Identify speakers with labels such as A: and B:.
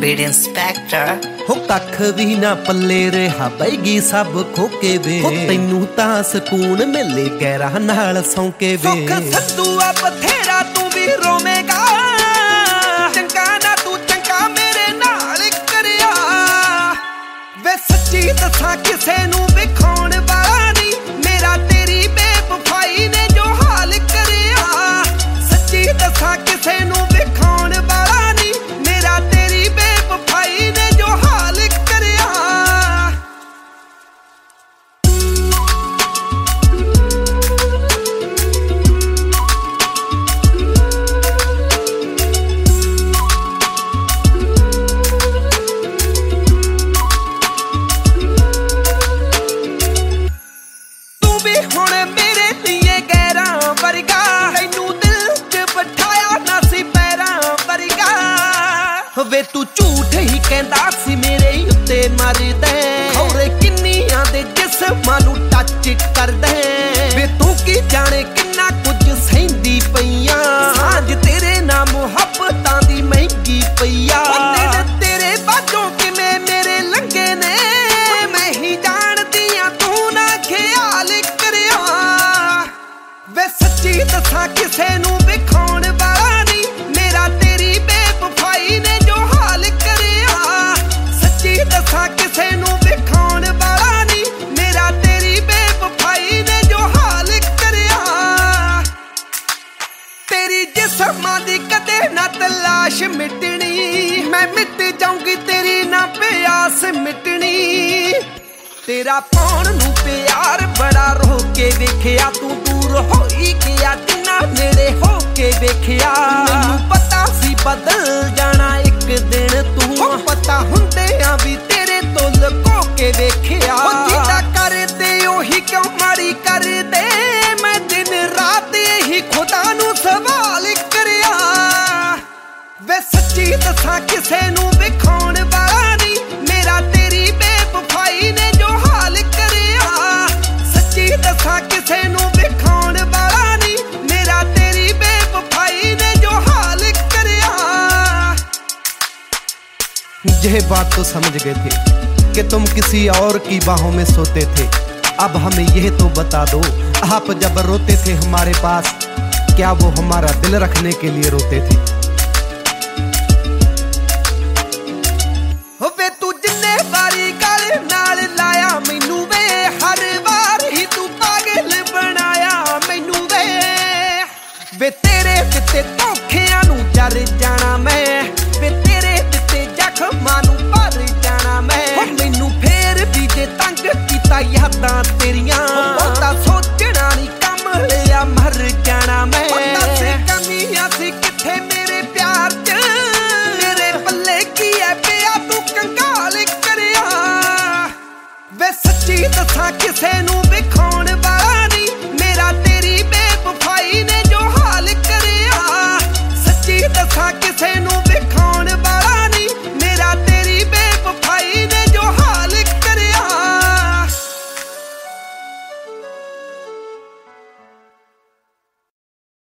A: Beat Inspector
B: हो कख भी ना पल्ले रहा बैगी सब खोके वे हो तैनू तां सकून मिले गैरा नाल सौंके वे
C: सद्दूआ बथेरा तू भी रोवेगा चंगा ना तू चंगा मेरे नाल करिया वे सच्ची दसा किसे नू विखाउण वाला नहीं मेरा तेरी बेवफाई ने जो हाल करिया सच्ची दसा किसे नू विखाउण वाला नहीं मेरा तेरी बेवफाई ने जो हाल करिया तू भी हुण मेरे लिए गैरा वर्गा तैनू दिल च बिठाया ना सी पैरां वर्गा वे तू झूठ ही कहंदा सी मेरे उत्ते मरदा खौरे किन्नियां दे जिस्मां नू टच करदा वे तू की जाने किन्ना कुछ सहिंदी पईयां साँझ तेरे नाल मुहब्बतां दी महंगी पईया तेरे बाजों किवें मेरे लंघे ने मैं ही जानदी आ तू ना ख्याल करिया वे सच्ची दसा किसे नू विखाउण वाला नहीं मेरा तेरी बेवफाई ने जो हाल करिया सच्ची दसा किसे नू विखाउण वाला नहीं मेरा तेरी बेवफाई ने जो हाल करिया तेरी जिस्मां दी कदे ना तलाश मिटनी मैं मिट जाऊंगी तेरी ना प्यास मिटनी तेरा पाउण नू प्यार बड़ा रो के वेखिया तू दूर होई गया जिन्ना नेड़े हो के वेखिया मैनू पता सी बदल जाना एक दिन तू पता हुंदियां भी तेरे तो लको के वेखिया जिदा कर दे ओही क्यों माड़ी कर दे मैं दिन रात यही खुदा नू सवाल करिया वे सच्ची दसा किसे नू विखाउण वाला नहीं मेरा तेरी बेवफाई ने जो हाल करिया सच्ची दसा किसे नू विखाउण वाला नहीं मेरा तेरी बेवफाई ने जो हाल करिया
B: यह बात तो समझ गए थे कि तुम किसी और की बाहों में सोते थे अब हमें यह तो बता दो आप जब रोते थे हमारे पास क्या वो हमारा दिल रखने के लिए रोते थे
C: वे तू जिन्ने बारी गल नाल लाया मैनू वे हर बार ही तू पागल बनाया मैनू वे तेरे दिते धोखियां नू जर जाना मैं वे तेरे दिते जख्मां नू भर जाना मैं मैनू फेर भी जे तंग कीता यादां तेरियां बहुता सोचना नहीं कम लिया मर जाना मैं दस कमियां सी किथे मेरे प्यार च मेरे पल्ले की है पिया तू कंगाल करिया वे सच्ची दसा किसे नू विखाउण